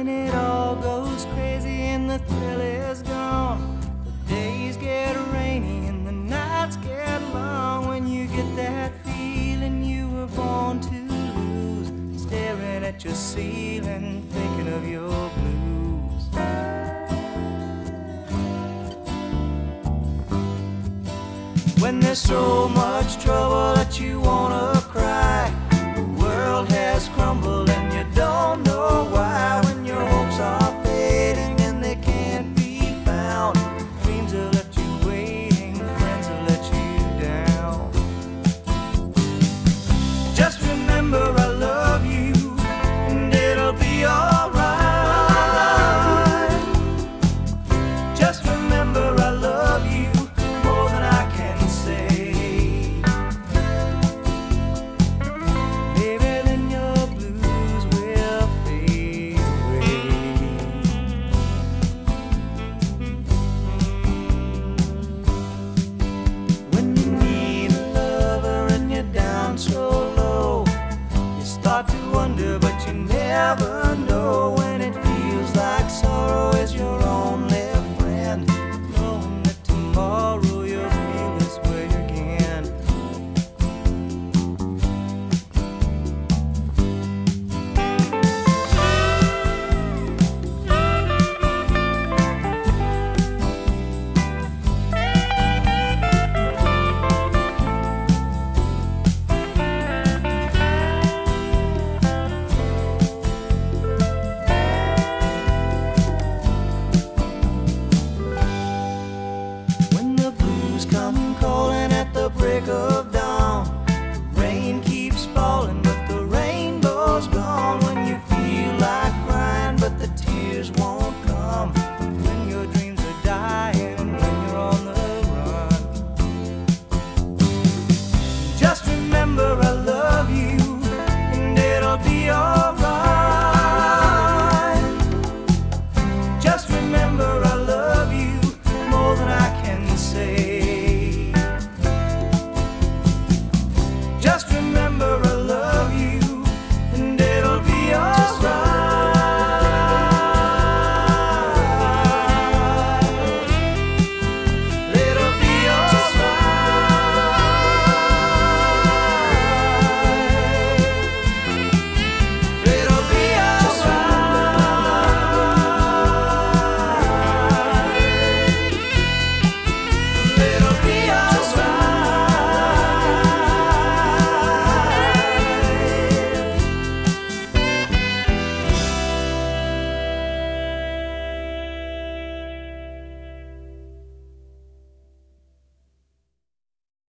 when it all goes crazy and the thrill is gone. The days get rainy and the nights get long. When you get that feeling you were born to lose, staring at your ceiling, thinking of your blues. When there's so much trouble that you wanna cry, the world has crumbled and you don't know why.